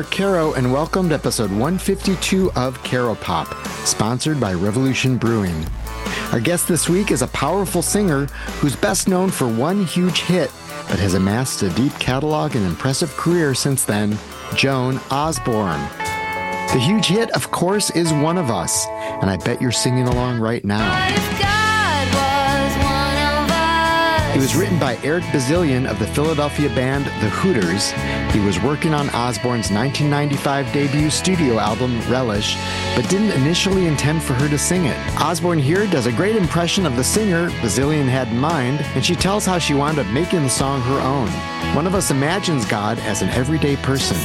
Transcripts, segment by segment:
Mark Caro, and welcome to episode 152 of Caro Pop, sponsored by Revolution Brewing. Our guest this week is a powerful singer who's best known for one huge hit, but has amassed a deep catalog and impressive career since then, Joan Osborne. The huge hit, of course, is One of Us, and I bet you're singing along right now. It was written by Eric Bazilian of the Philadelphia band The Hooters. He was working on Osborne's 1995 debut studio album, Relish, but didn't initially intend for her to sing it. Osborne here does a great impression of the singer Bazilian had in mind, and she tells how she wound up making the song her own. One of Us imagines God as an everyday person,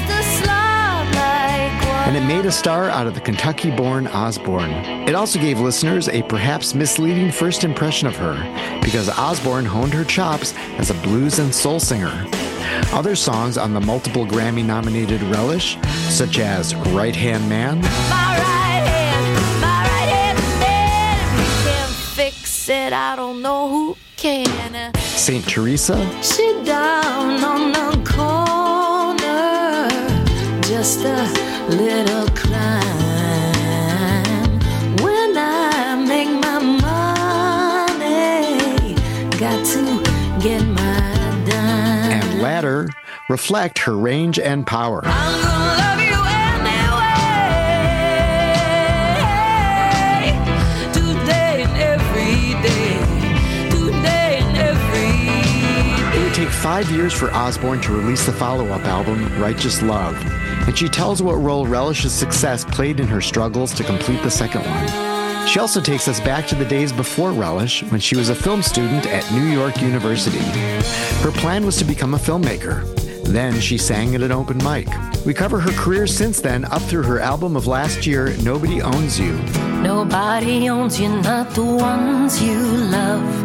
and it made a star out of the Kentucky-born Osborne. It also gave listeners a perhaps misleading first impression of her, because Osborne honed her chops as a blues and soul singer. Other songs on the multiple Grammy-nominated Relish, such as Right Hand Man, my right hand man, if you can't fix it, I don't know who can. Saint Teresa, Sit down on the corner, just a little climb. When I make my money, got to get my dime. and Ladder reflect her range and power. I'm gonna love you anyway, today and every day, today and every It would take 5 years for Osborne to release the follow-up album, Righteous Love, and she tells what role Relish's success played in her struggles to complete the second one. She also takes us back to the days before Relish, when she was a film student at New York University. Her plan was to become a filmmaker. Then she sang at an open mic. We cover her career since then, up through her album of last year, Nobody Owns You. Nobody owns you, not the ones you love.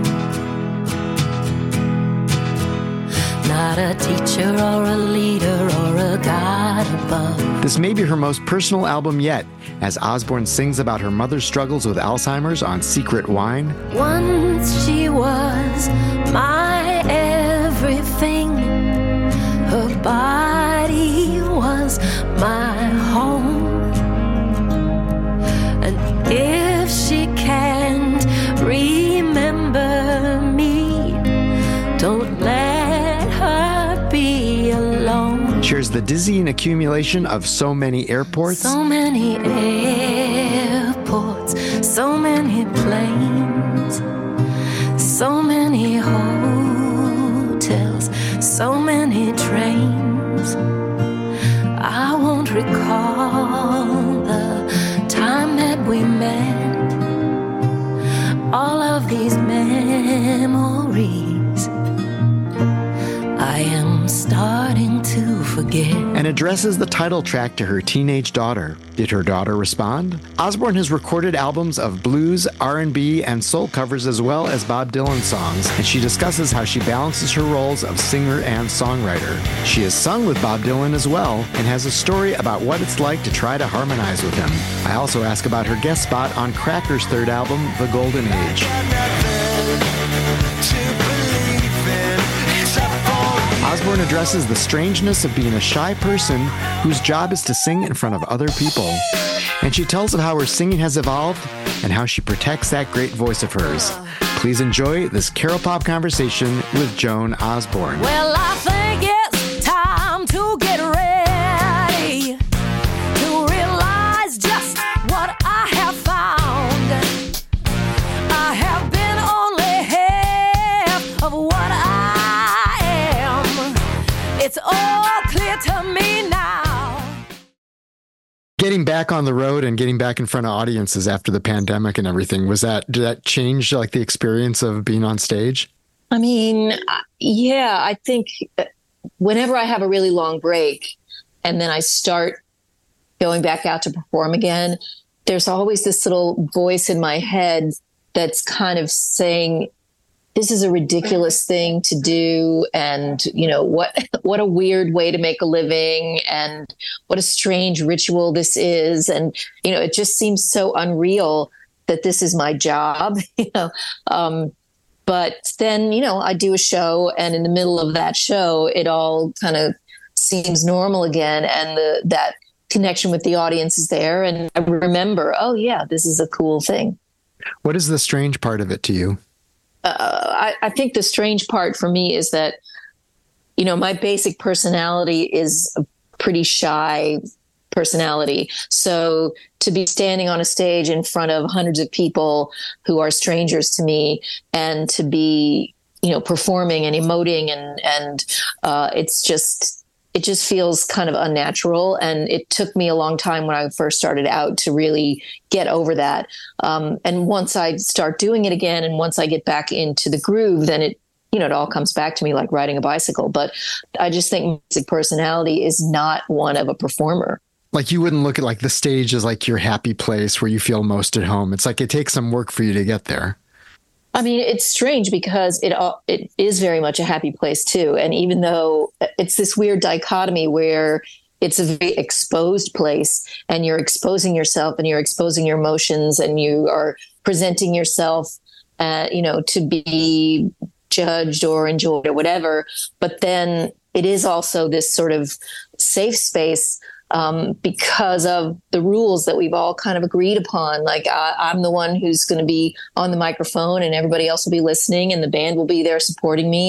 Not a teacher or a leader or a God above. This may be her most personal album yet, as Osborne sings about her mother's struggles with Alzheimer's on Secret Wine, Once she was my everything. Her body was my home. And if she can't remember me, don't let her be alone. shares the dizzying accumulation of so many airports, So many airports, so many planes, so many hotels, so many trains. I won't recall the time that we met. All of these memories I am starting to forget. and addresses the title track to her teenage daughter. Did her daughter respond? Osborne has recorded albums of blues, R&B, and soul covers as well as Bob Dylan songs, and she discusses how she balances her roles of singer and songwriter. She has sung with Bob Dylan as well, and has a story about what it's like to try to harmonize with him. I also ask about her guest spot on Cracker's third album, The Golden Age. Osborne addresses the strangeness of being a shy person whose job is to sing in front of other people. And she tells of how her singing has evolved and how she protects that great voice of hers. Please enjoy this Caro Pop conversation with Joan Osborne. Well, I think it's time to get ready to realize just what I have found. I have been only half of what I am. It's all clear to me now. Getting back on the road and getting back in front of audiences after the pandemic and everything, did that change like the experience of being on stage? I mean, yeah, I think whenever I have a really long break and then I start going back out to perform again, there's always this little voice in my head that's kind of saying, this is a ridiculous thing to do. And, you know, what a weird way to make a living, and what a strange ritual this is. And, you know, it just seems so unreal that this is my job, you know. But then, you know, I do a show, and in the middle of that show, it all kind of seems normal again, and that connection with the audience is there. And I remember, oh yeah, this is a cool thing. What is the strange part of it to you? I think the strange part for me is that, you know, my basic personality is a pretty shy personality. So to be standing on a stage in front of hundreds of people who are strangers to me, and to be, you know, performing and emoting, and it just feels kind of unnatural. And it took me a long time when I first started out to really get over that. And once I start doing it again, and once I get back into the groove, then it all comes back to me like riding a bicycle. But I just think music personality is not one of a performer. Like, you wouldn't look at like the stage as like your happy place where you feel most at home. It's like it takes some work for you to get there. I mean, it's strange because it is very much a happy place too. And even though it's this weird dichotomy where it's a very exposed place, and you're exposing yourself and you're exposing your emotions, and you are presenting yourself, to be judged or enjoyed or whatever. But then it is also this sort of safe space because of the rules that we've all kind of agreed upon. Like I'm the one who's going to be on the microphone, and everybody else will be listening, and the band will be there supporting me.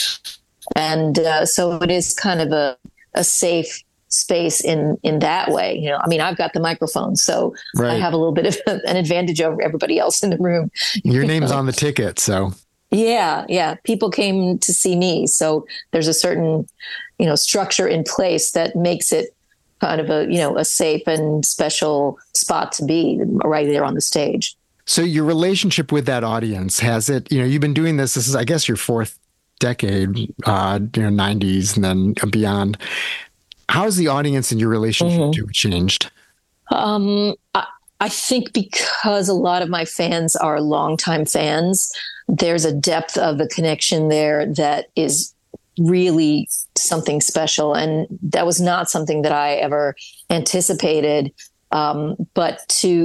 And so it is kind of a safe space in that way. You know, I mean, I've got the microphone, so right. I have a little bit of an advantage over everybody else in the room. Your name's on the ticket, so. Yeah. People came to see me. So there's a certain, structure in place that makes it kind of a safe and special spot to be right there on the stage. So your relationship with that audience, has it, you've been doing this is, I guess, your fourth decade, 90s and then beyond. How has the audience and your relationship to it changed? I think because a lot of my fans are longtime fans, there's a depth of a connection there that is really something special. And that was not something that I ever anticipated. But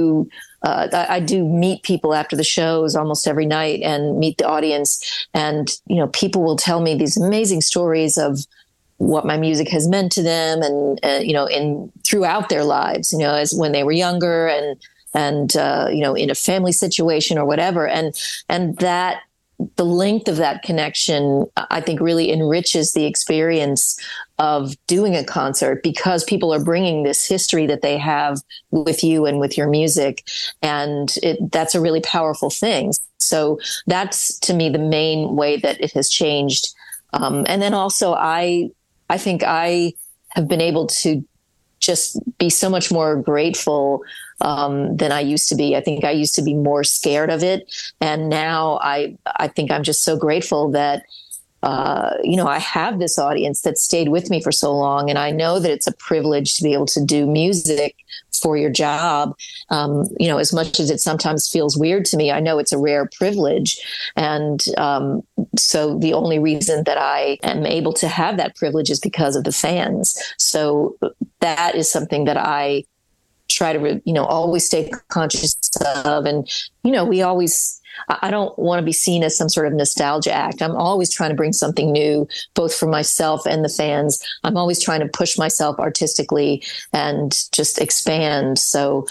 I do meet people after the shows almost every night and meet the audience. And, people will tell me these amazing stories of what my music has meant to them, and throughout their lives, as when they were younger, and in a family situation or whatever. And that the length of that connection, I think, really enriches the experience of doing a concert, because people are bringing this history that they have with you and with your music. And that's a really powerful thing. So that's, to me, the main way that it has changed. And then also, I think I have been able to just be so much more grateful than I used to be. I think I used to be more scared of it. And now I think I'm just so grateful that, I have this audience that stayed with me for so long. And I know that it's a privilege to be able to do music for your job. As much as it sometimes feels weird to me, I know it's a rare privilege. And so the only reason that I am able to have that privilege is because of the fans. So that is something that I try to, always stay conscious of. And, I don't want to be seen as some sort of nostalgia act. I'm always trying to bring something new, both for myself and the fans. I'm always trying to push myself artistically and just expand. So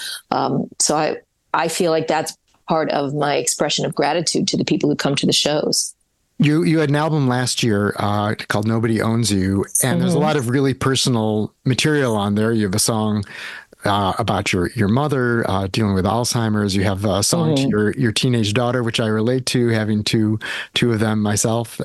I feel like that's part of my expression of gratitude to the people who come to the shows. You had an album last year called Nobody Owns You, and there's a lot of really personal material on there. You have a song about your mother dealing with Alzheimer's. You have a song to your teenage daughter, which I relate to, having two of them myself.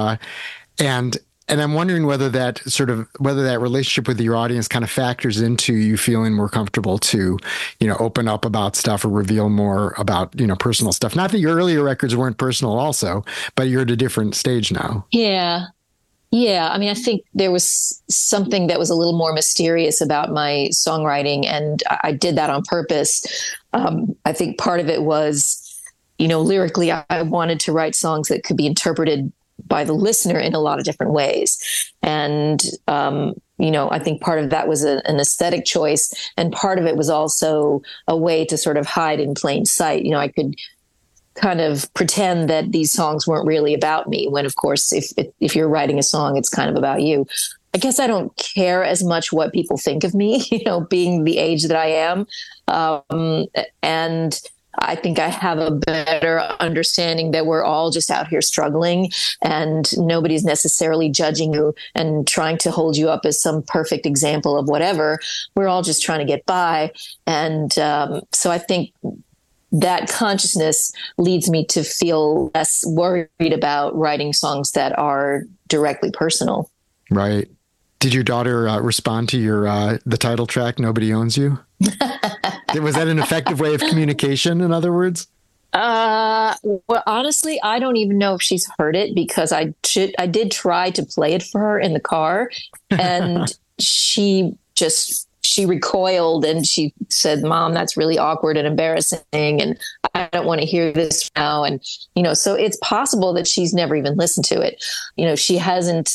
And I'm wondering whether that relationship with your audience kind of factors into you feeling more comfortable to, open up about stuff or reveal more about, personal stuff. Not that your earlier records weren't personal also, but you're at a different stage now. Yeah. I mean, I think there was something that was a little more mysterious about my songwriting, and I did that on purpose. I think part of it was, lyrically, I wanted to write songs that could be interpreted by the listener in a lot of different ways. And, I think part of that was an aesthetic choice. And part of it was also a way to sort of hide in plain sight. I could kind of pretend that these songs weren't really about me, when, of course, if you're writing a song, it's kind of about you. I guess I don't care as much what people think of me, being the age that I am. And I think I have a better understanding that we're all just out here struggling, and nobody's necessarily judging you and trying to hold you up as some perfect example of whatever. We're all just trying to get by. And so I think that consciousness leads me to feel less worried about writing songs that are directly personal. Right. Did your daughter respond to the title track, Nobody Owns You? Was that an effective way of communication, in other words? Well, honestly, I don't even know if she's heard it, because I did try to play it for her in the car, and she recoiled and she said, "Mom, that's really awkward and embarrassing, and I don't want to hear this now." And, so it's possible that she's never even listened to it. She hasn't,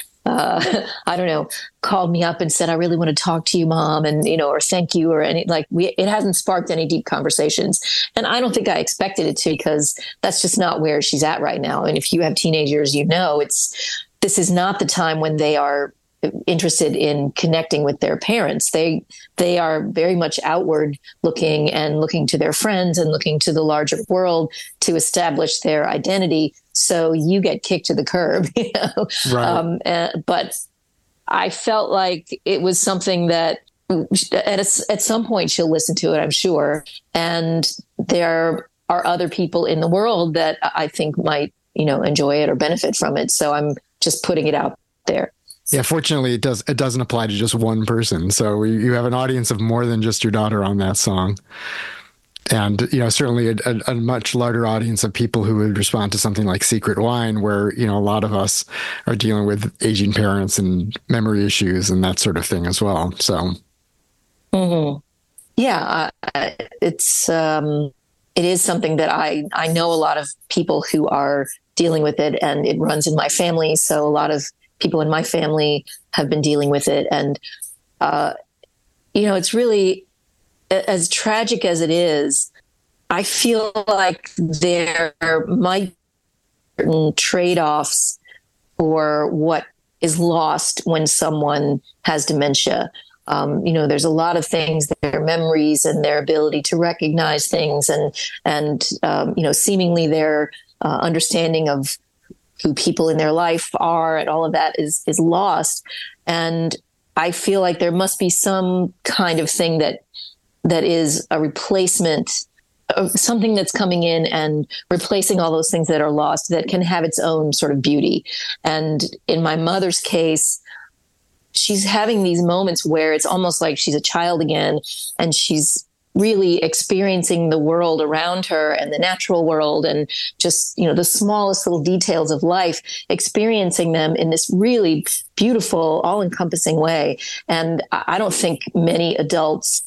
I don't know, called me up and said, "I really want to talk to you, Mom," and, or "thank you," or any, it hasn't sparked any deep conversations. And I don't think I expected it to, because that's just not where she's at right now. And if you have teenagers, this is not the time when they are interested in connecting with their parents. They are very much outward looking and looking to their friends and looking to the larger world to establish their identity. So you get kicked to the curb, Right. But I felt like it was something that at some point she'll listen to it, I'm sure. And there are other people in the world that I think might, enjoy it or benefit from it. So I'm just putting it out there. Yeah, fortunately, it doesn't apply to just one person. So you have an audience of more than just your daughter on that song. And, certainly a much larger audience of people who would respond to something like Secret Wine, where, a lot of us are dealing with aging parents and memory issues and that sort of thing as well. So. Mm-hmm. Yeah, it is something that I know a lot of people who are dealing with it, and it runs in my family. So a lot of people in my family have been dealing with it. And, it's really, as tragic as it is, I feel like there might be certain trade-offs for what is lost when someone has dementia. There's a lot of things, their memories and their ability to recognize things, and seemingly their understanding of who people in their life are, and all of that is lost. And I feel like there must be some kind of thing that is a replacement, something that's coming in and replacing all those things that are lost, that can have its own sort of beauty. And in my mother's case, she's having these moments where it's almost like she's a child again, and she's really experiencing the world around her and the natural world, and just, the smallest little details of life, experiencing them in this really beautiful, all-encompassing way. And I don't think many adults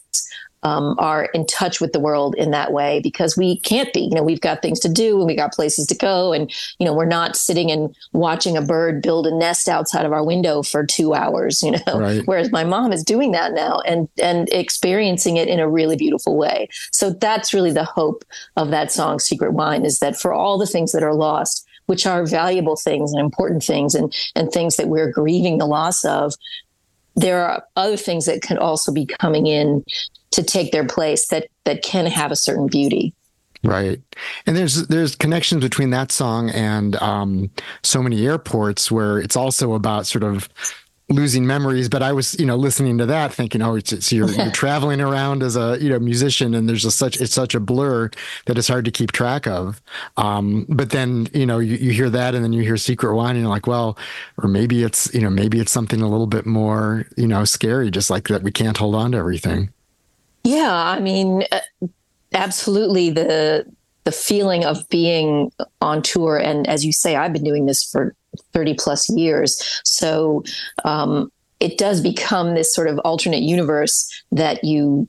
are in touch with the world in that way, because we can't be. We've got things to do and we got places to go, and we're not sitting and watching a bird build a nest outside of our window for 2 hours. Right. Whereas my mom is doing that now and experiencing it in a really beautiful way. So that's really the hope of that song, Secret Wine, is that for all the things that are lost, which are valuable things and important things, and things that we're grieving the loss of, there are other things that can also be coming in to take their place that can have a certain beauty. Right. And there's connections between that song and So Many Airports, where it's also about sort of losing memories. But I was, listening to that thinking, you're traveling around as a, musician, and there's it's such a blur that it's hard to keep track of. But then, you hear that, and then you hear Secret Wine, and you're like, well, or maybe it's something a little bit more, scary, just like that we can't hold on to everything. Yeah, I mean, absolutely. The feeling of being on tour, and as you say, I've been doing this for 30 plus years. So it does become this sort of alternate universe that you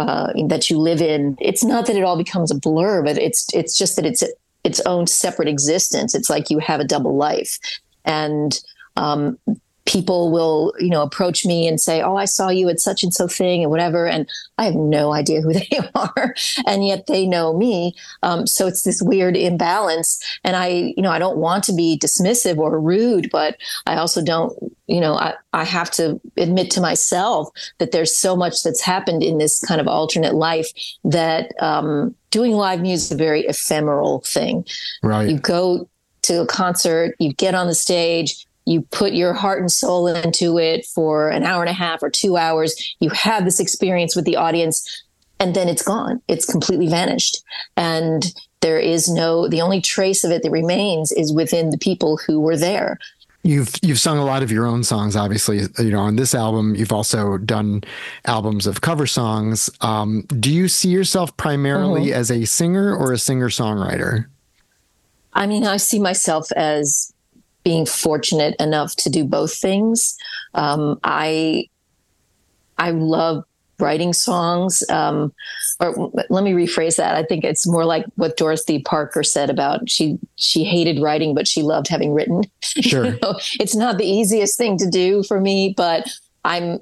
live in. It's not that it all becomes a blur, but it's just that it's its own separate existence. It's like you have a double life, and people will, approach me and say, "Oh, I saw you at such and so thing," and whatever. And I have no idea who they are. And yet they know me. So it's this weird imbalance. And I don't want to be dismissive or rude, but I also don't, I have to admit to myself that there's so much that's happened in this kind of alternate life that doing live music is a very ephemeral thing. Right. You go to a concert, you get on the stage, you put your heart and soul into it for an hour and a half or 2 hours. You have this experience with the audience, and then it's gone. It's completely vanished. And there is the only trace of it that remains is within the people who were there. You've sung a lot of your own songs, obviously, on this album. You've also done albums of cover songs. Do you see yourself primarily as a singer or a singer-songwriter? I mean, I see myself as being fortunate enough to do both things. I love writing songs, or let me rephrase that. I think it's more like what Dorothy Parker said about she hated writing, but she loved having written. Sure. It's not the easiest thing to do for me, but I'm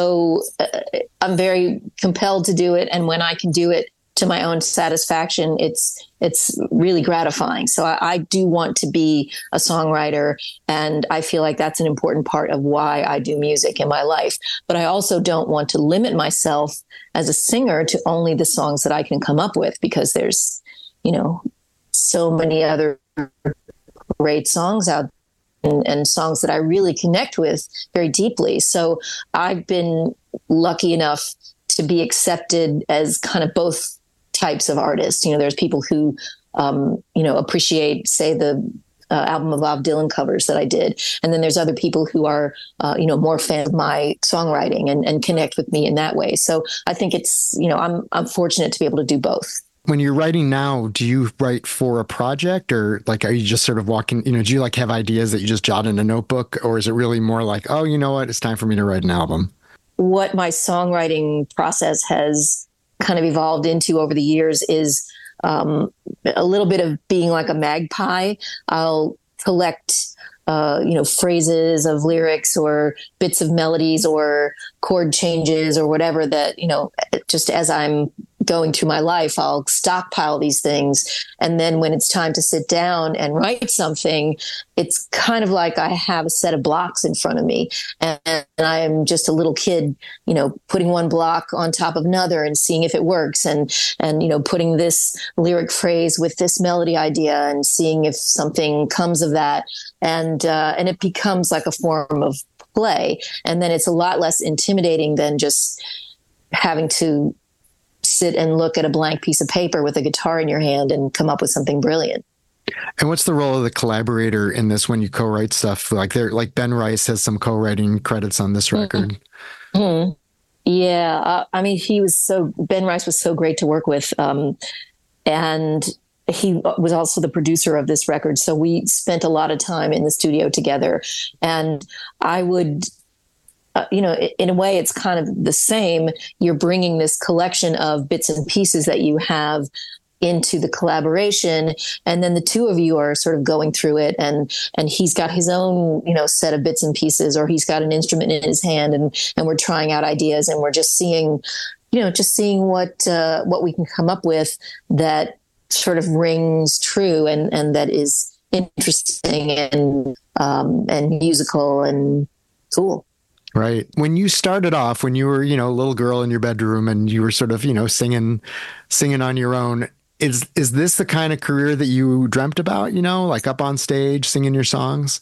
very compelled to do it. And when I can do it to my own satisfaction, it's really gratifying. So I do want to be a songwriter, and I feel like that's an important part of why I do music in my life. But I also don't want to limit myself as a singer to only the songs that I can come up with, because there's, so many other great songs out there and songs that I really connect with very deeply. So I've been lucky enough to be accepted as kind of both types of artists. There's people who, appreciate, say, the album of Bob Dylan covers that I did. And then there's other people who are, more fan of my songwriting and connect with me in that way. So I think it's, I'm fortunate to be able to do both. When you're writing now, do you write for a project, or are you just sort of walking, do you have ideas that you just jot in a notebook, or is it really more like, oh, you know what, it's time for me to write an album? What my songwriting process has kind of evolved into over the years is a little bit of being like a magpie. I'll collect, phrases of lyrics or bits of melodies or chord changes or whatever that, just as I'm going through my life, I'll stockpile these things. And then when it's time to sit down and write something, it's kind of like I have a set of blocks in front of me, and I am just a little kid, putting one block on top of another and seeing if it works, and putting this lyric phrase with this melody idea and seeing if something comes of that. And it becomes like a form of play. And then it's a lot less intimidating than just having to sit and look at a blank piece of paper with a guitar in your hand and come up with something brilliant. And what's the role of the collaborator in this when you co-write stuff? Like Ben Rice has some co-writing credits on this record. Mm-hmm. Yeah. Ben Rice was so great to work with. And he was also the producer of this record. So we spent a lot of time in the studio together, and I would, in a way, it's kind of the same. You're bringing this collection of bits and pieces that you have into the collaboration, and then the two of you are sort of going through it, and he's got his own, set of bits and pieces, or he's got an instrument in his hand, and we're trying out ideas, and we're just seeing what we can come up with that sort of rings true and that is interesting and musical and cool. Right. When you started off, when you were, a little girl in your bedroom and you were sort of, singing on your own, is this the kind of career that you dreamt about, like up on stage, singing your songs?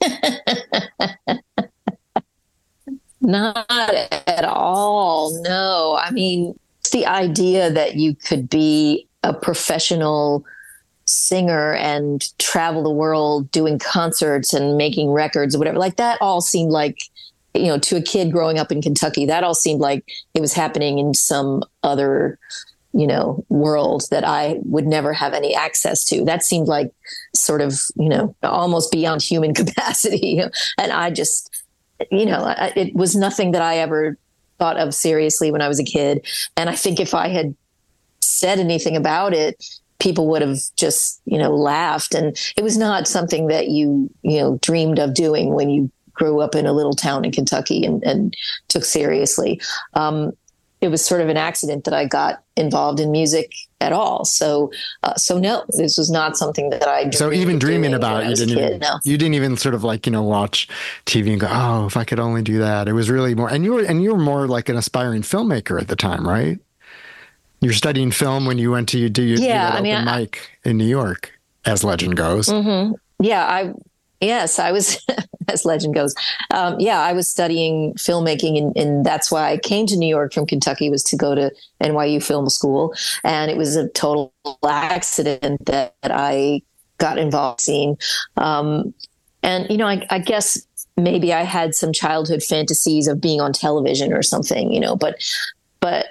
Not at all. No. I mean, it's the idea that you could be a professional singer and travel the world doing concerts and making records or whatever, like that all seemed like, to a kid growing up in Kentucky, that all seemed like it was happening in some other, world that I would never have any access to. That seemed like sort of, almost beyond human capacity. And I just, it was nothing that I ever thought of seriously when I was a kid. And I think if I had said anything about it, people would have just, laughed. And it was not something that you dreamed of doing when you grew up in a little town in Kentucky and took seriously. It was sort of an accident that I got involved in music at all. So no, this was not something that I. So even dreaming about it, you didn't even sort of like, watch TV and go, oh, if I could only do that. It was really more, and you were more like an aspiring filmmaker at the time, right? You were studying film when you went to do that open mic in New York, as legend goes. Mm-hmm. Yeah, I was, as legend goes. I was studying filmmaking, and that's why I came to New York from Kentucky, was to go to NYU Film School. And it was a total accident that I got involved in. I guess maybe I had some childhood fantasies of being on television or something, but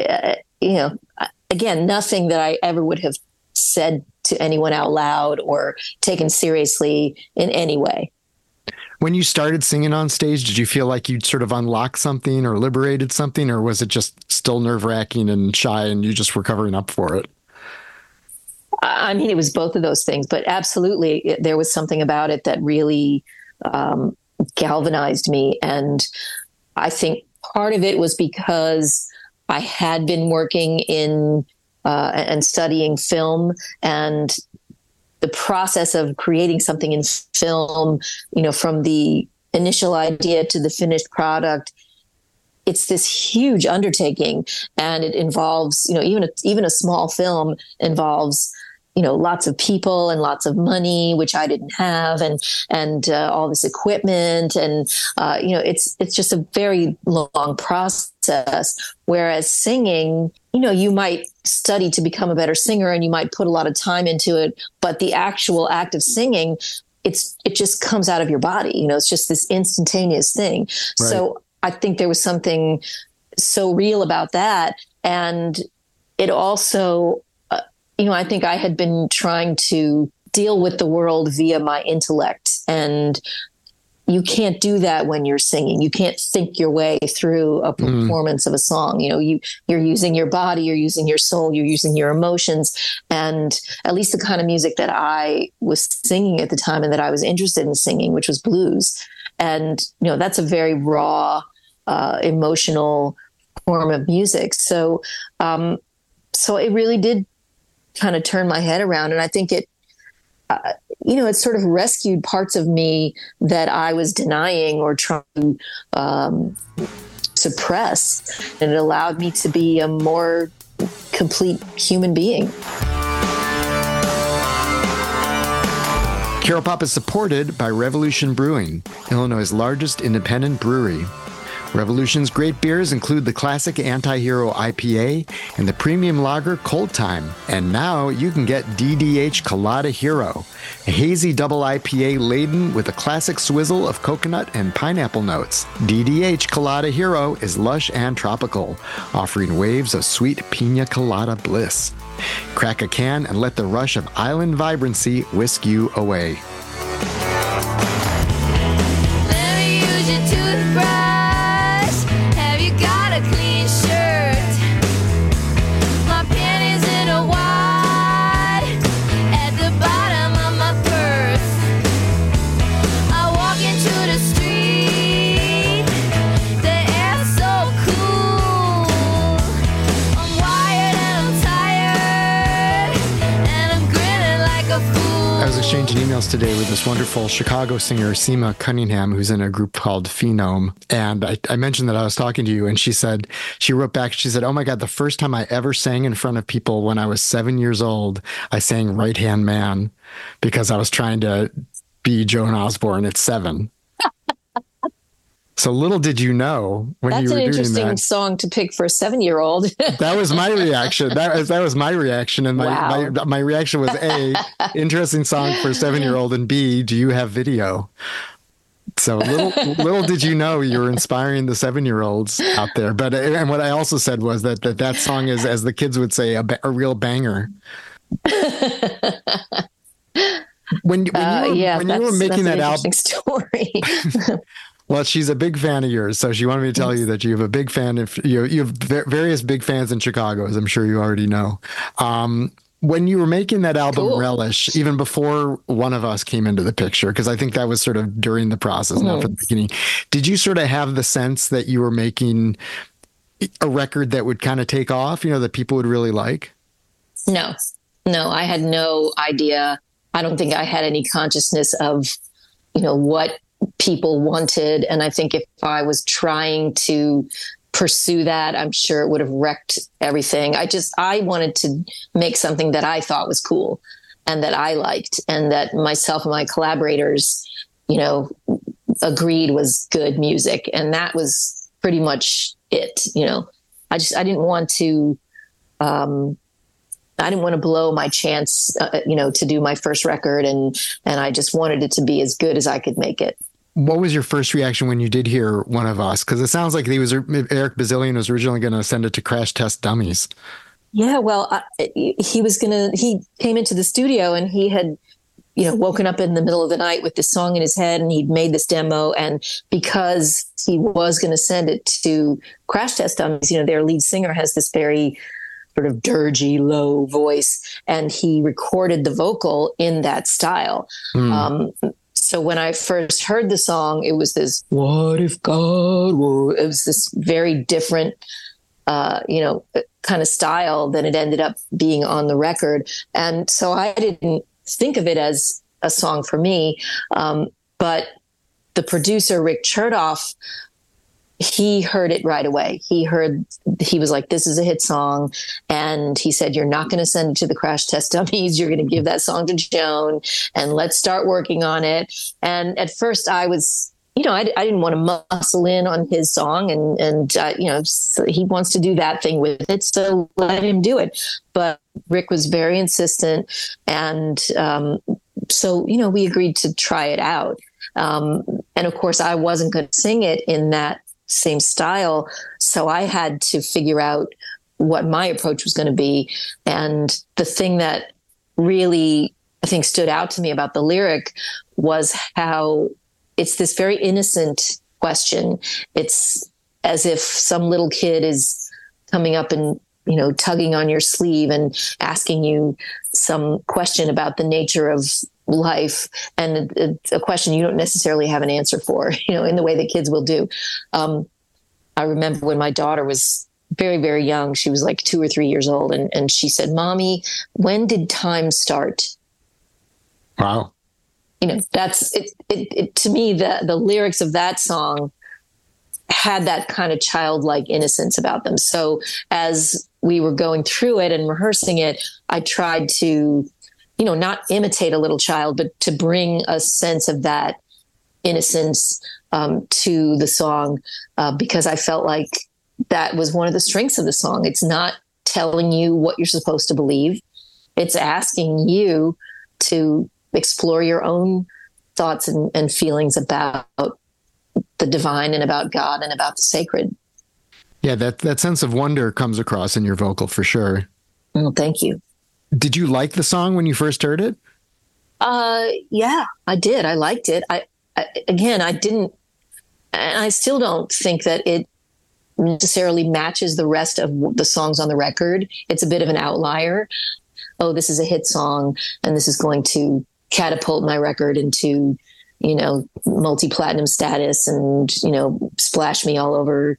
again, nothing that I ever would have said to anyone out loud or taken seriously in any way. When you started singing on stage, did you feel like you'd sort of unlocked something or liberated something, or was it just still nerve-wracking and shy and you just were covering up for it? I mean, it was both of those things, but absolutely there was something about it that really galvanized me. And I think part of it was because I had been working in and studying film, and the process of creating something in film, from the initial idea to the finished product, it's this huge undertaking, and it involves, even a small film involves, lots of people and lots of money, which I didn't have, and all this equipment, and it's just a very long process. Whereas singing, you might study to become a better singer, and you might put a lot of time into it, but the actual act of singing, it just comes out of your body. It's just this instantaneous thing. Right. So I think there was something so real about that, and it also. I think I had been trying to deal with the world via my intellect, and you can't do that when you're singing. You can't think your way through a performance of a song. You're using your body, you're using your soul, you're using your emotions. And at least the kind of music that I was singing at the time and that I was interested in singing, which was blues. And, that's a very raw, emotional form of music. So it really did kind of turn my head around. And I think it sort of rescued parts of me that I was denying or trying to suppress. And it allowed me to be a more complete human being. Carol Pop is supported by Revolution Brewing, Illinois' largest independent brewery. Revolution's great beers include the classic Anti-Hero IPA and the premium lager Cold Time. And now you can get DDH Colada Hero, a hazy double IPA laden with a classic swizzle of coconut and pineapple notes. DDH Colada Hero is lush and tropical, offering waves of sweet pina colada bliss. Crack a can and let the rush of island vibrancy whisk you away. Exchanging emails today with this wonderful Chicago singer, Seema Cunningham, who's in a group called Phenome. And I mentioned that I was talking to you, and she wrote back, she said, "Oh my God, the first time I ever sang in front of people when I was 7 years old, I sang Right Hand Man because I was trying to be Joan Osborne at 7. So little did you know when you were doing that. That's an interesting song to pick for a 7-year-old. That was my reaction. That was my reaction. And my reaction was A, interesting song for a 7-year-old, and B, do you have video? So little did you know you were inspiring the 7-year-olds out there. But and what I also said was that song is, as the kids would say, a real banger. When you were making that album story. Well, she's a big fan of yours, so she wanted me to tell you that you have a big fan. You have various big fans in Chicago, as I'm sure you already know. When you were making that album Cool. Relish, even before One of Us came into the picture, because I think that was sort of during the process, not from the beginning, did you sort of have the sense that you were making a record that would kind of take off, that people would really like? No, I had no idea. I don't think I had any consciousness of, what people wanted. And I think if I was trying to pursue that, I'm sure it would have wrecked everything. I wanted to make something that I thought was cool and that I liked and that myself and my collaborators, agreed was good music. And that was pretty much it. I didn't want to, blow my chance, to do my first record. And I just wanted it to be as good as I could make it. What was your first reaction when you did hear One of Us? Because it sounds like Eric Bazilian was originally going to send it to Crash Test Dummies. Yeah, well, he came into the studio and he had, woken up in the middle of the night with this song in his head and he'd made this demo. And because he was going to send it to Crash Test Dummies, their lead singer has this very sort of dirgy, low voice, and he recorded the vocal in that style. So when I first heard the song, it was this, what if God were, it was this very different, kind of style than it ended up being on the record. And so I didn't think of it as a song for me. But the producer, Rick Chertoff, he heard it right away. He was like, this is a hit song. And he said, you're not going to send it to the Crash Test Dummies. You're going to give that song to Joan and let's start working on it. And at first I was, I didn't want to muscle in on his song and so he wants to do that thing with it. So let him do it. But Rick was very insistent. And so, we agreed to try it out. And of course I wasn't going to sing it in that same style. So I had to figure out what my approach was going to be. And the thing that really, I think, stood out to me about the lyric was how it's this very innocent question. It's as if some little kid is coming up and, tugging on your sleeve and asking you some question about the nature of life, and it's a question you don't necessarily have an answer for, in the way that kids will do. I remember when my daughter was very, very young, she was like 2 or 3 years old. And she said, Mommy, when did time start? Wow. That's it to me, the lyrics of that song had that kind of childlike innocence about them. So as we were going through it and rehearsing it, I tried to, not imitate a little child, but to bring a sense of that innocence to the song, because I felt like that was one of the strengths of the song. It's not telling you what you're supposed to believe. It's asking you to explore your own thoughts and feelings about the divine and about God and about the sacred. Yeah, that sense of wonder comes across in your vocal for sure. Well, thank you. Did you like the song when you first heard it? Yeah, I did. I liked it. I didn't, and I still don't think that it necessarily matches the rest of the songs on the record. It's a bit of an outlier. Oh, this is a hit song and this is going to catapult my record into, multi-platinum status and, splash me all over,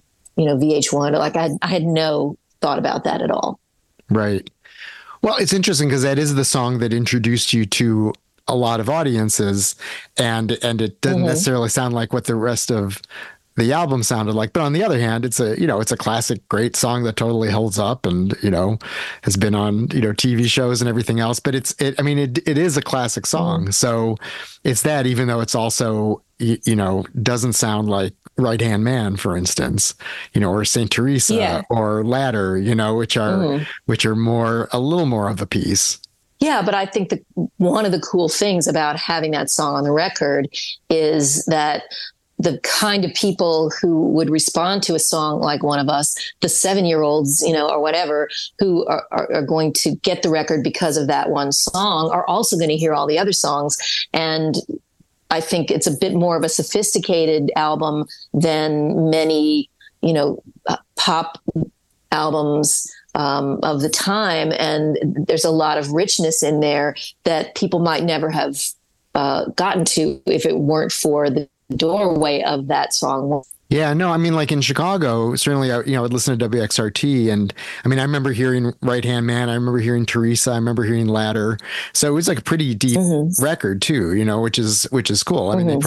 VH1. Like I had no thought about that at all. Right. Well, it's interesting because that is the song that introduced you to a lot of audiences, and it doesn't necessarily sound like what the rest of the album sounded like. But on the other hand, it's a classic, great song that totally holds up and, has been on, TV shows and everything else. But it is a classic song. So it's that, even though it's also, doesn't sound like Right Hand Man, for instance, or Saint Teresa or Ladder, which are more, a little more of a piece. Yeah, but I think that one of the cool things about having that song on the record is that the kind of people who would respond to a song like One of Us, the 7-year-olds, or whatever, who are going to get the record because of that one song, are also going to hear all the other songs. And I think it's a bit more of a sophisticated album than many, pop albums of the time, and there's a lot of richness in there that people might never have gotten to if it weren't for the doorway of that song. Yeah, no, I mean, like in Chicago, certainly, I'd listen to WXRT, and I mean, I remember hearing Right Hand Man, I remember hearing Teresa, I remember hearing Ladder, so it was like a pretty deep record too, which is cool. I mean,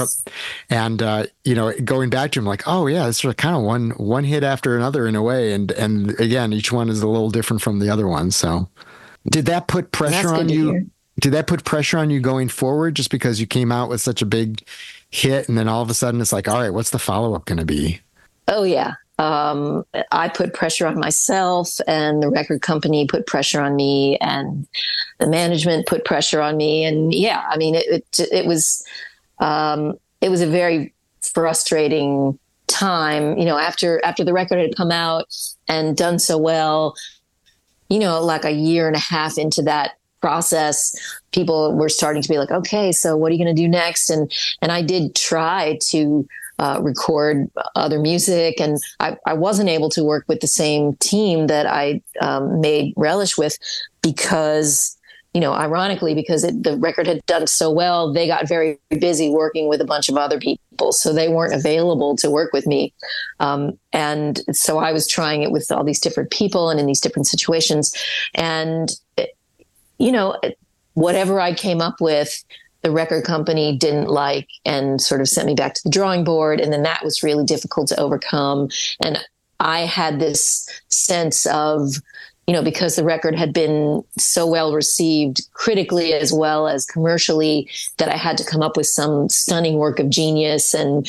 going back to them, like, oh yeah, it's sort of kind of one hit after another in a way, and again, each one is a little different from the other one. So, did that put pressure on you? Did that put pressure on you going forward, just because you came out with such a big hit, and then all of a sudden it's like, all right, what's the follow-up going to be? Oh yeah. I put pressure on myself, and the record company put pressure on me, and the management put pressure on me. And yeah, I mean, it was a very frustrating time, after the record had come out and done so well, like a year and a half into that process, people were starting to be like, okay, so what are you going to do next? And I did try to record other music, and I wasn't able to work with the same team that I made Relish with, because, ironically, because the record had done so well, they got very busy working with a bunch of other people, so they weren't available to work with me. And so I was trying it with all these different people and in these different situations, and whatever I came up with, the record company didn't like, and sort of sent me back to the drawing board. And then that was really difficult to overcome. And I had this sense of, because the record had been so well received critically as well as commercially, that I had to come up with some stunning work of genius. And,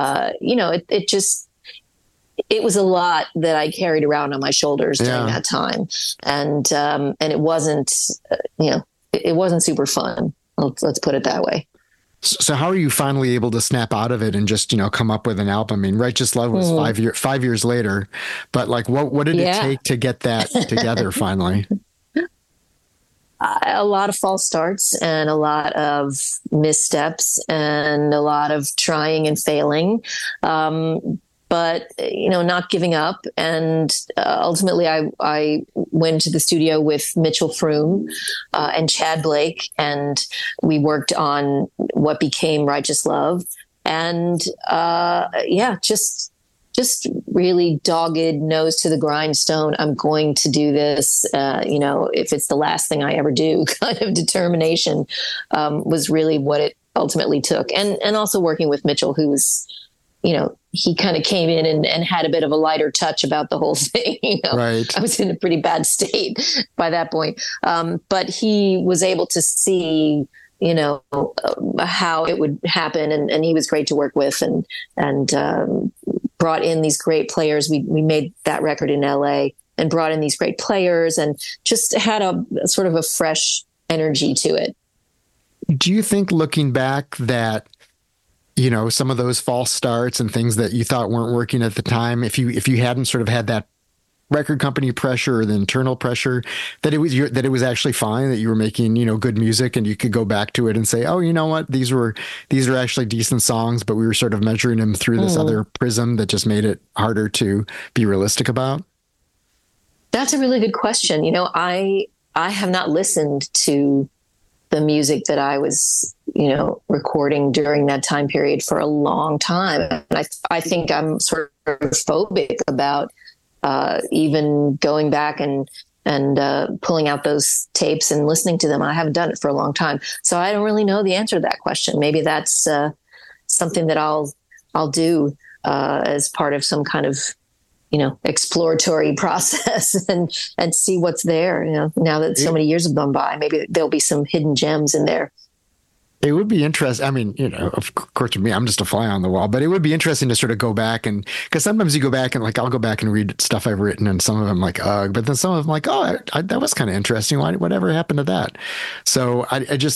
it was a lot that I carried around on my shoulders during that time. And it wasn't, it wasn't super fun. Let's put it that way. So how are you finally able to snap out of it and just, come up with an album? I mean, Righteous Love was 5 years later, but like, what did it take to get that together finally? A lot of false starts, and a lot of missteps, and a lot of trying and failing. But, not giving up. And ultimately, I went to the studio with Mitchell Froom and Chad Blake, and we worked on what became Righteous Love. And just really dogged, nose to the grindstone. I'm going to do this, if it's the last thing I ever do, kind of determination was really what it ultimately took. And also working with Mitchell, who was, he kind of came in and had a bit of a lighter touch about the whole thing. Right. I was in a pretty bad state by that point. But he was able to see, how it would happen. And he was great to work with, and brought in these great players. We made that record in LA and brought in these great players, and just had a sort of a fresh energy to it. Do you think, looking back, that some of those false starts and things that you thought weren't working at the time, if you hadn't sort of had that record company pressure or the internal pressure, that it was actually fine, that you were making, good music, and you could go back to it and say, oh, you know what, these are actually decent songs, but we were sort of measuring them through this other prism that just made it harder to be realistic about? That's a really good question. I have not listened to the music that I was, recording during that time period for a long time. And I think I'm sort of phobic about even going back and pulling out those tapes and listening to them. I haven't done it for a long time, so I don't really know the answer to that question. Maybe that's something that I'll do as part of some kind of exploratory process and see what's there. Now that so many years have gone by, maybe there'll be some hidden gems in there. It would be interesting. I mean, of course, to me, I'm just a fly on the wall, but it would be interesting to sort of go back, and because sometimes you go back and like, I'll go back and read stuff I've written, and some of them like, but then some of them like, oh, that was kind of interesting. Whatever happened to that? So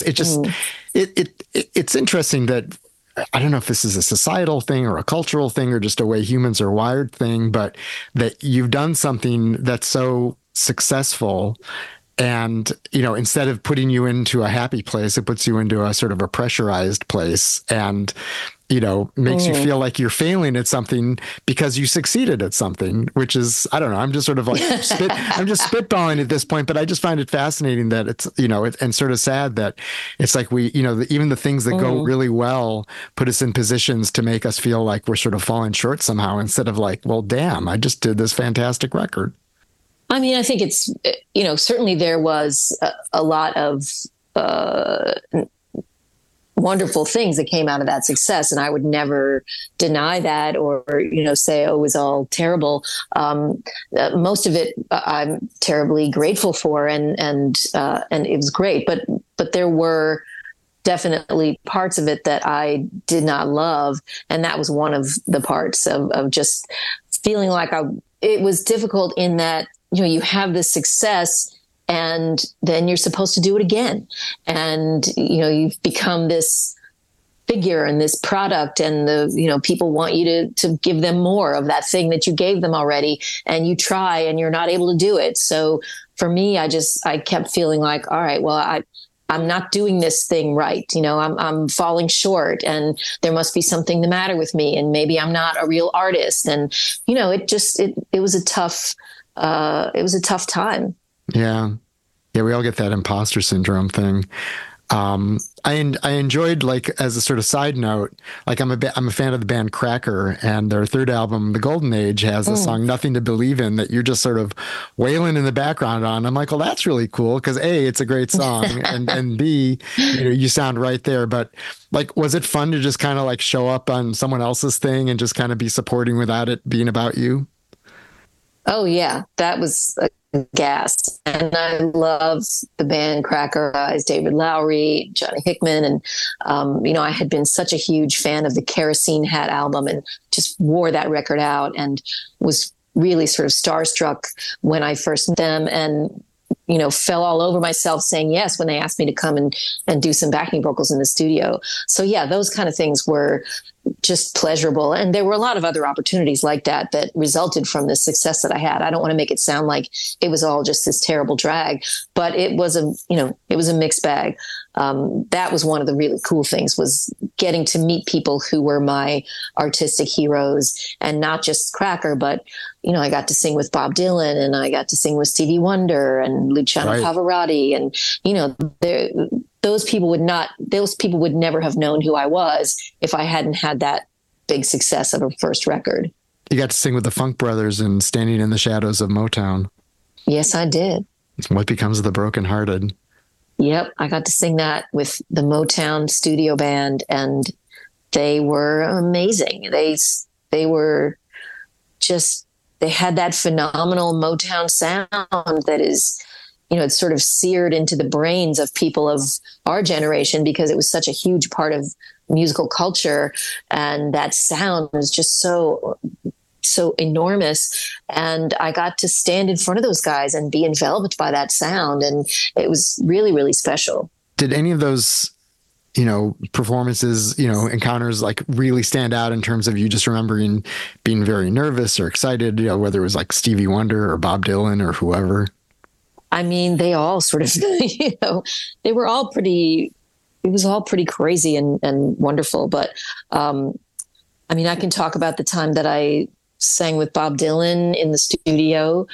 it's interesting that, I don't know if this is a societal thing or a cultural thing or just a way humans are wired thing, but that you've done something that's so successful And, instead of putting you into a happy place, it puts you into a sort of a pressurized place and, makes you feel like you're failing at something because you succeeded at something, which is, I don't know, I'm just sort of like, I'm just spitballing at this point, but I just find it fascinating that it's, and sort of sad that it's like we, even the things that go really well put us in positions to make us feel like we're sort of falling short somehow instead of like, well, damn, I just did this fantastic record. I mean, I think it's, certainly there was a lot of wonderful things that came out of that success. And I would never deny that or, say, oh, it was all terrible. Most of it I'm terribly grateful for and it was great. But there were definitely parts of it that I did not love. And that was one of the parts of just feeling like it was difficult in that, you have this success and then you're supposed to do it again. And, you've become this figure and this product and people want you to give them more of that thing that you gave them already. And you try and you're not able to do it. So for me, I kept feeling like, all right, well, I'm not doing this thing right. I'm falling short and there must be something the matter with me. And maybe I'm not a real artist. And, it was a tough, time. Yeah. Yeah. We all get that imposter syndrome thing. I enjoyed, like, as a sort of side note, like I'm a fan of the band Cracker, and their third album, The Golden Age, has a song "Nothing to Believe In" that you're just sort of wailing in the background on. I'm like, well, that's really cool because A, it's a great song, and B, you sound right there. But like, was it fun to just kind of like show up on someone else's thing and just kind of be supporting without it being about you? Oh yeah, that was a gas. And I love the band Cracker Eyes, David Lowery, Johnny Hickman. And, I had been such a huge fan of the Kerosene Hat album and just wore that record out and was really sort of starstruck when I first met them and, fell all over myself saying yes when they asked me to come and do some backing vocals in the studio. So yeah, those kind of things were just pleasurable. And there were a lot of other opportunities like that resulted from the success that I had. I don't want to make it sound like it was all just this terrible drag, but it was a mixed bag. That was one of the really cool things, was getting to meet people who were my artistic heroes, and not just Cracker, but, I got to sing with Bob Dylan and I got to sing with Stevie Wonder and Luciano Pavarotti. And, those people would never have known who I was if I hadn't had that big success of a first record. You got to sing with the Funk Brothers and Standing in the Shadows of Motown. Yes, I did. What Becomes of the Brokenhearted. Yep. I got to sing that with the Motown studio band, and they were amazing. They were just, they had that phenomenal Motown sound that is, it's sort of seared into the brains of people of our generation because it was such a huge part of musical culture. And that sound was just so enormous. And I got to stand in front of those guys and be enveloped by that sound. And it was really, really special. Did any of those, performances, encounters like really stand out in terms of you just remembering being very nervous or excited, whether it was like Stevie Wonder or Bob Dylan or whoever? I mean, they all sort of, they were all pretty, it was all pretty crazy and wonderful. But, I mean, I can talk about the time that I sang with Bob Dylan in the studio.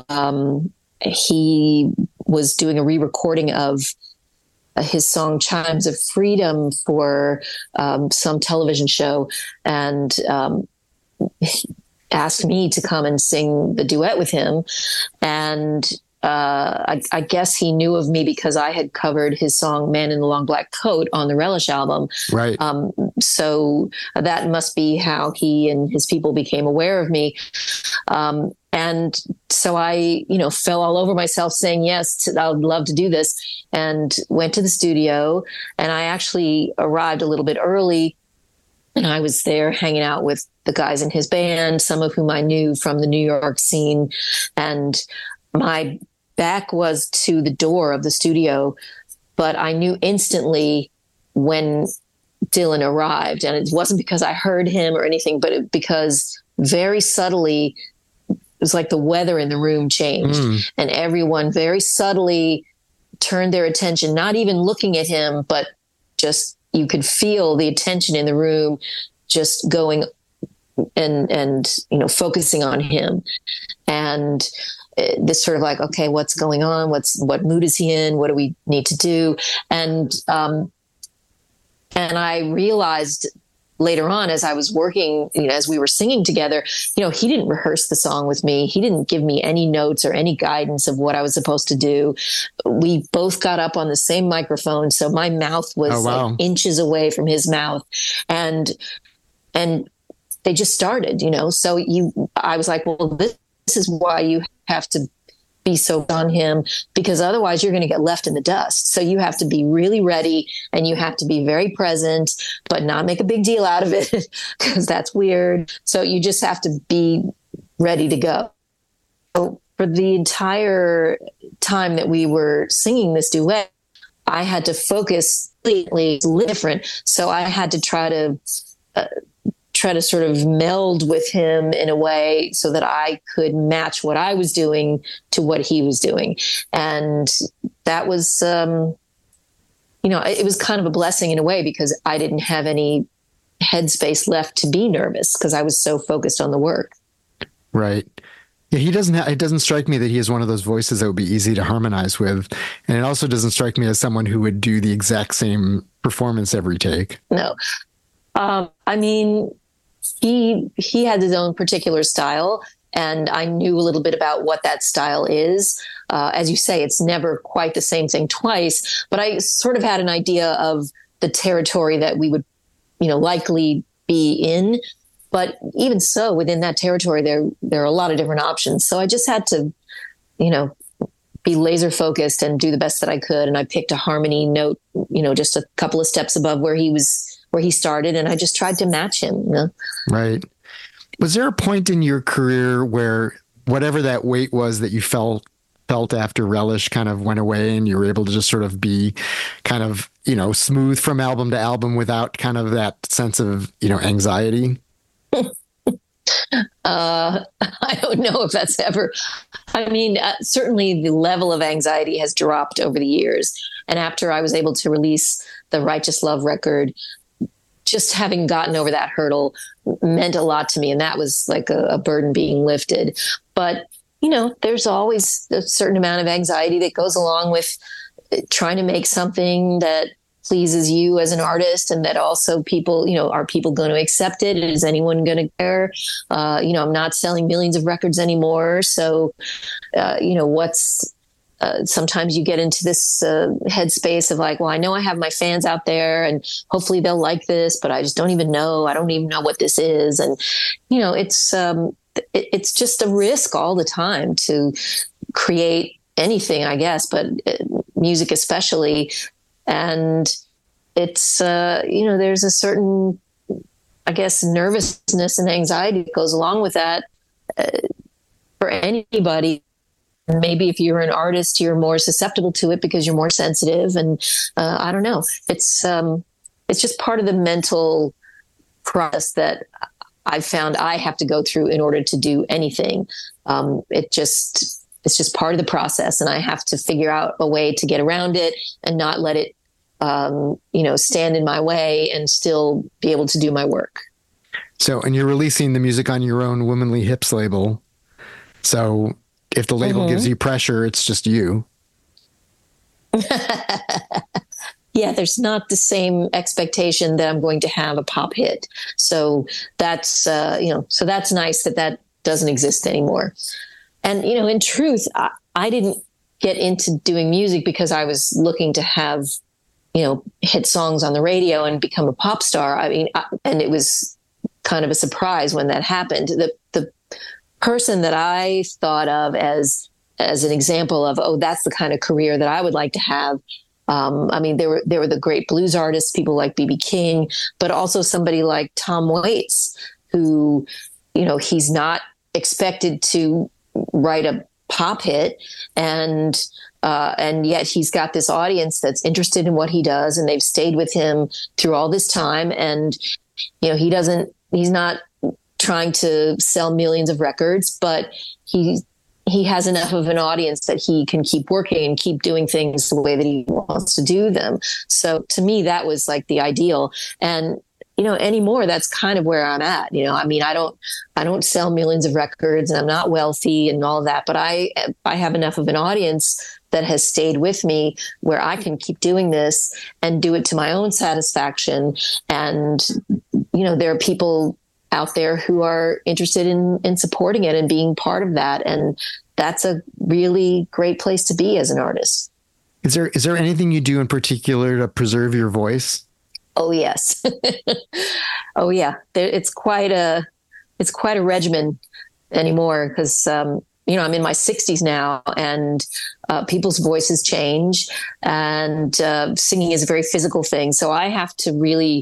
He was doing a re-recording of his song Chimes of Freedom for some television show, and asked me to come and sing the duet with him. And I guess he knew of me because I had covered his song Man in the Long Black Coat on the Relish album. Right. So that must be how he and his people became aware of me. And so I, fell all over myself saying, yes, I would love to do this, and went to the studio. And I actually arrived a little bit early, and I was there hanging out with the guys in his band, some of whom I knew from the New York scene. And my back was to the door of the studio, but I knew instantly when Dylan arrived. And it wasn't because I heard him or anything, but because very subtly, was like the weather in the room changed, and everyone very subtly turned their attention, not even looking at him, but just you could feel the attention in the room just going and focusing on him. And this sort of like, okay, what's going on? What mood is he in? What do we need to do? And I realized later on, as I was working, as we were singing together, he didn't rehearse the song with me. He didn't give me any notes or any guidance of what I was supposed to do. We both got up on the same microphone, so my mouth was like inches away from his mouth, and they just started, So I was like, well, this is why you have to be so on him, because otherwise you're going to get left in the dust. So you have to be really ready, and you have to be very present, but not make a big deal out of it because that's weird. So you just have to be ready to go. So for the entire time that we were singing this duet, I had to focus completely different. So I had to try to sort of meld with him in a way so that I could match what I was doing to what he was doing. And that was, it was kind of a blessing in a way, because I didn't have any headspace left to be nervous because I was so focused on the work. Right. Yeah, it doesn't strike me that he is one of those voices that would be easy to harmonize with. And it also doesn't strike me as someone who would do the exact same performance every take. No. He had his own particular style, and I knew a little bit about what that style is. As you say, it's never quite the same thing twice, but I sort of had an idea of the territory that we would, likely be in. But even so, within that territory, there are a lot of different options. So I just had to, be laser focused and do the best that I could. And I picked a harmony note, just a couple of steps above where he started, and I just tried to match him. Right. Was there a point in your career where whatever that weight was that you felt after Relish kind of went away, and you were able to just sort of be kind of, smooth from album to album without kind of that sense of, anxiety? I don't know if that's ever, certainly the level of anxiety has dropped over the years. And after I was able to release the Righteous Love record, just having gotten over that hurdle meant a lot to me. And that was like a burden being lifted. But, there's always a certain amount of anxiety that goes along with trying to make something that pleases you as an artist, and that also people, are people going to accept it? Is anyone going to care? I'm not selling millions of records anymore. So, sometimes you get into this headspace of like, well, I know I have my fans out there, and hopefully they'll like this, but I just don't even know. I don't even know what this is. And, it's just a risk all the time to create anything, I guess, but music especially. And it's, there's a certain, I guess, nervousness and anxiety that goes along with that for anybody. Maybe if you're an artist, you're more susceptible to it because you're more sensitive. And I don't know. It's just part of the mental process that I've found I have to go through in order to do anything. It's just part of the process, and I have to figure out a way to get around it and not let it, stand in my way, and still be able to do my work. So, and you're releasing the music on your own Womanly Hips label. So if the label gives you pressure, it's just you. Yeah, there's not the same expectation that I'm going to have a pop hit. So that's, so that's nice that doesn't exist anymore. And, in truth, I didn't get into doing music because I was looking to have, hit songs on the radio and become a pop star. And it was kind of a surprise when that happened. The person that I thought of as an example of, that's the kind of career that I would like to have. There were the great blues artists, people like B.B. King, but also somebody like Tom Waits, who, he's not expected to write a pop hit, and yet he's got this audience that's interested in what he does, and they've stayed with him through all this time. And, he's not trying to sell millions of records, but he has enough of an audience that he can keep working and keep doing things the way that he wants to do them. So to me, that was like the ideal. And, anymore, that's kind of where I'm at. I mean, I don't sell millions of records and I'm not wealthy and all of that, but I have enough of an audience that has stayed with me where I can keep doing this and do it to my own satisfaction. And, there are people out there who are interested in supporting it and being part of that. And that's a really great place to be as an artist. Is there anything you do in particular to preserve your voice? Oh, yes. Oh, yeah. It's quite a regimen anymore because, I'm in my 60s now and people's voices change and singing is a very physical thing. So I have to really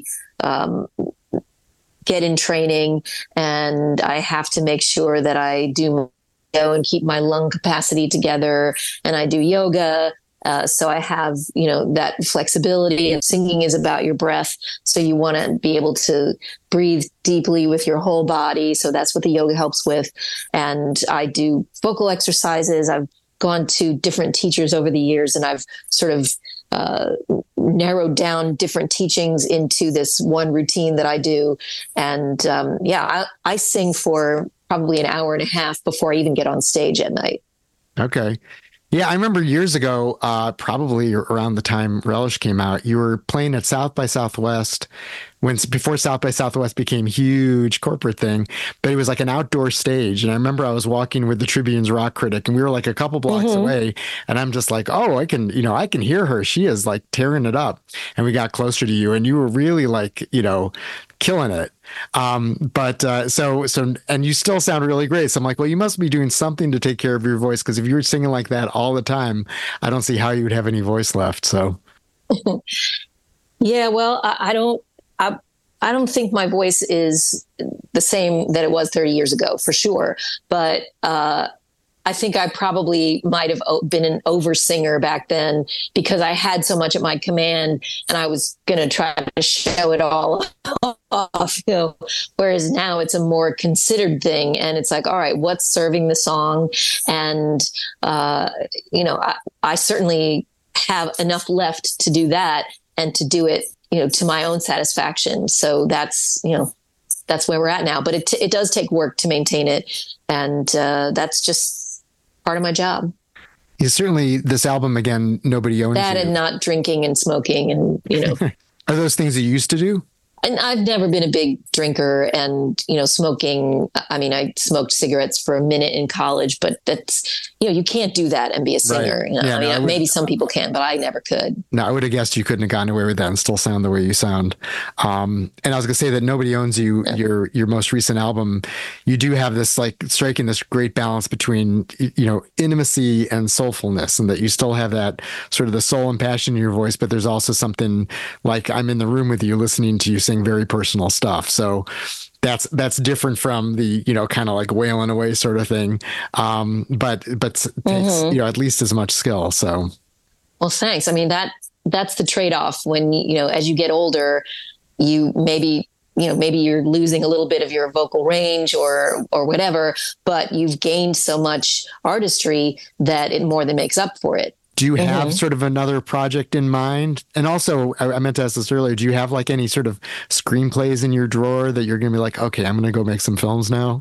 get in training and I have to make sure that I do and keep my lung capacity together and I do yoga. So I have, that flexibility and singing is about your breath. So you want to be able to breathe deeply with your whole body. So that's what the yoga helps with. And I do vocal exercises. I've gone to different teachers over the years and I've sort of narrowed down different teachings into this one routine that I do. And I sing for probably an hour and a half before I even get on stage at night. Okay. Yeah, I remember years ago, probably around the time Relish came out, you were playing at South by Southwest before South by Southwest became a huge corporate thing, but it was like an outdoor stage. And I remember I was walking with the Tribune's rock critic and we were like a couple blocks away and I'm just like, oh, I can hear her. She is like tearing it up. And we got closer to you and you were really like, killing it. And you still sound really great. So I'm like, well, you must be doing something to take care of your voice. Cause if you were singing like that all the time, I don't see how you would have any voice left. So. Yeah, well, I don't think my voice is the same that it was 30 years ago for sure. But, I think I probably might have been an over singer back then because I had so much at my command and I was going to try to show it all off, whereas now it's a more considered thing. And it's like, all right, what's serving the song? And, I certainly have enough left to do that and to do it, to my own satisfaction. So that's where we're at now, but it does take work to maintain it. And, that's just part of my job. Yeah, certainly this album, again, Nobody Owns that You. And not drinking and smoking and, Are those things you used to do? And I've never been a big drinker and, smoking. I mean, I smoked cigarettes for a minute in college, but that's, you can't do that and be a singer. Right. Yeah, maybe some people can, but I never could. No, I would have guessed you couldn't have gotten away with that and still sound the way you sound. And I was going to say that Nobody Owns You, your most recent album, you do have this like striking this great balance between, intimacy and soulfulness, and that you still have that sort of the soul and passion in your voice, but there's also something like I'm in the room with you listening to you sing very personal stuff. So that's different from the, kind of like wailing away sort of thing. But takes, at least as much skill. So. Well, thanks. I mean, that's the trade-off when, as you get older, maybe you're losing a little bit of your vocal range or whatever, but you've gained so much artistry that it more than makes up for it. Do you have sort of another project in mind? And also, I meant to ask this earlier, do you have like any sort of screenplays in your drawer that you're going to be like, okay, I'm going to go make some films now?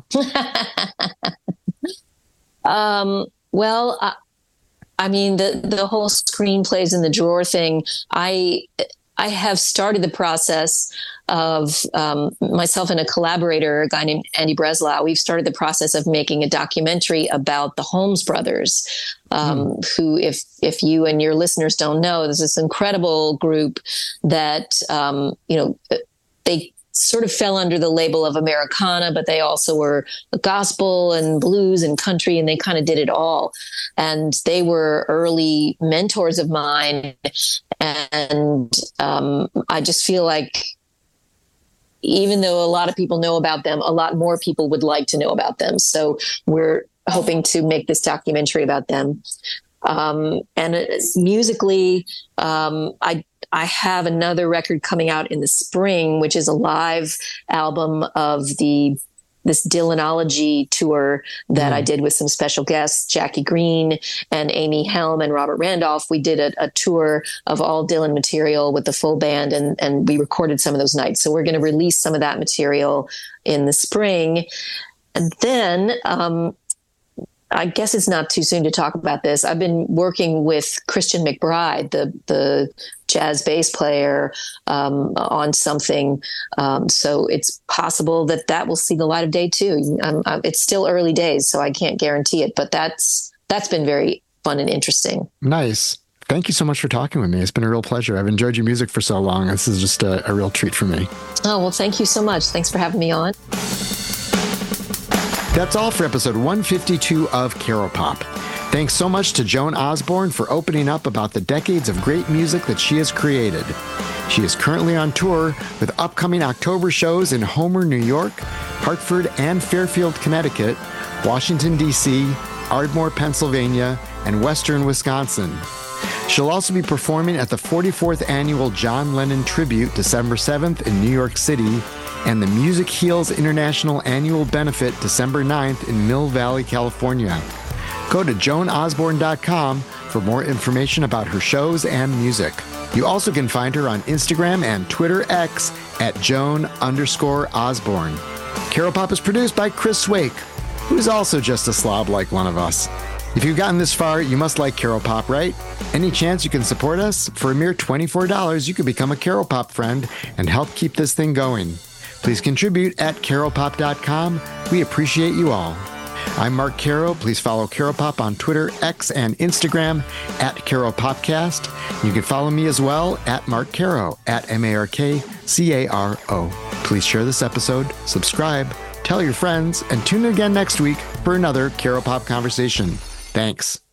Well, I mean, the whole screenplays in the drawer thing, I have started the process of myself and a collaborator, a guy named Andy Breslau. We've started the process of making a documentary about the Holmes brothers, who, if you and your listeners don't know, there's this incredible group that, they sort of fell under the label of Americana, but they also were gospel and blues and country, and they kind of did it all. And they were early mentors of mine. And I just feel like even though a lot of people know about them, a lot more people would like to know about them. So we're hoping to make this documentary about them. And musically, I have another record coming out in the spring, which is a live album of the this Dylanology tour that I did with some special guests, Jackie Green and Amy Helm and Robert Randolph. We did a tour of all Dylan material with the full band, and we recorded some of those nights. So we're going to release some of that material in the spring. And then, I guess it's not too soon to talk about this. I've been working with Christian McBride, the jazz bass player, on something. So it's possible that will see the light of day too. It's still early days, so I can't guarantee it, but that's been very fun and interesting. Nice. Thank you so much for talking with me. It's been a real pleasure. I've enjoyed your music for so long. This is just a real treat for me. Oh, well, thank you so much. Thanks for having me on. That's all for episode 152 of Caro Pop. Thanks so much to Joan Osborne for opening up about the decades of great music that she has created. She is currently on tour with upcoming October shows in Homer, New York, Hartford and Fairfield, Connecticut, Washington, D.C., Ardmore, Pennsylvania, and Western Wisconsin. She'll also be performing at the 44th annual John Lennon Tribute December 7th in New York City, and the Music Heals International Annual Benefit December 9th in Mill Valley, California. Go to joanosborne.com for more information about her shows and music. You also can find her on Instagram and Twitter X at Joan_Osborne. Caro Pop is produced by Chris Swake, who's also just a slob like one of us. If you've gotten this far, you must like Caro Pop, right? Any chance you can support us? For a mere $24, you could become a Caro Pop friend and help keep this thing going. Please contribute at caropop.com. We appreciate you all. I'm Mark Caro. Please follow Caro Pop on Twitter, X, and Instagram at Caro Popcast. You can follow me as well at Mark Caro, at MarkCaro. Please share this episode, subscribe, tell your friends, and tune in again next week for another Caro Pop conversation. Thanks.